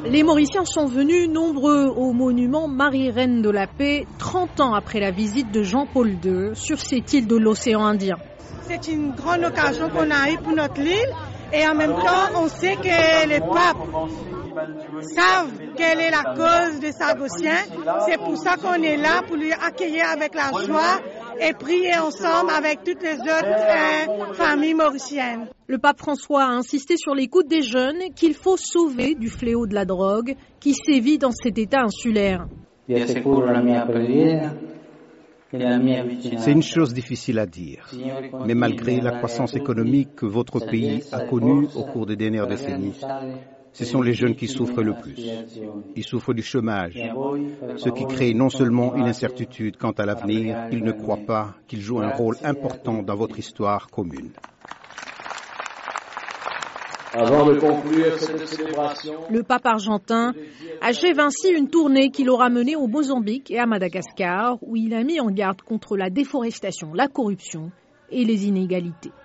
Les Mauriciens sont venus nombreux au monument Marie-Reine de la Paix, 30 ans après la visite de Jean-Paul II sur cette île de l'océan Indien. C'est une grande occasion qu'on a eue pour notre île et en même temps on sait que les papes savent quelle est la cause des Sargossiens. C'est pour ça qu'on est là, pour les accueillir avec la joie et prier ensemble avec toutes les autres familles mauriciennes. Le pape François a insisté sur l'écoute des jeunes qu'il faut sauver du fléau de la drogue qui sévit dans cet état insulaire. C'est une chose difficile à dire, mais malgré la croissance économique que votre pays a connue au cours des dernières décennies, ce sont les jeunes qui souffrent le plus. Ils souffrent du chômage, ce qui crée non seulement une incertitude quant à l'avenir, ils ne croient pas qu'ils jouent un rôle important dans votre histoire commune. Avant de conclure cette célébration, le pape argentin achève ainsi une tournée qu'il aura menée au Mozambique et à Madagascar, où il a mis en garde contre la déforestation, la corruption et les inégalités.